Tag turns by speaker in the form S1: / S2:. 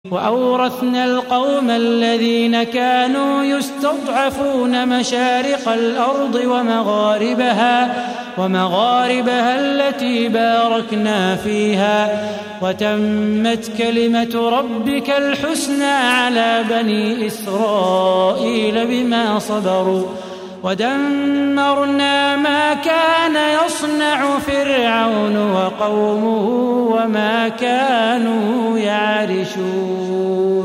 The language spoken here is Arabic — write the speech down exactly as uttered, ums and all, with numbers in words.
S1: وأورثنا القوم الذين كانوا يستضعفون مشارق الأرض ومغاربها ومغاربها التي باركنا فيها وتمت كلمة ربك الحسنى على بني إسرائيل بما صبروا ودمرنا ما كان يصنع فرعون وقومه وما كانوا يعرشون.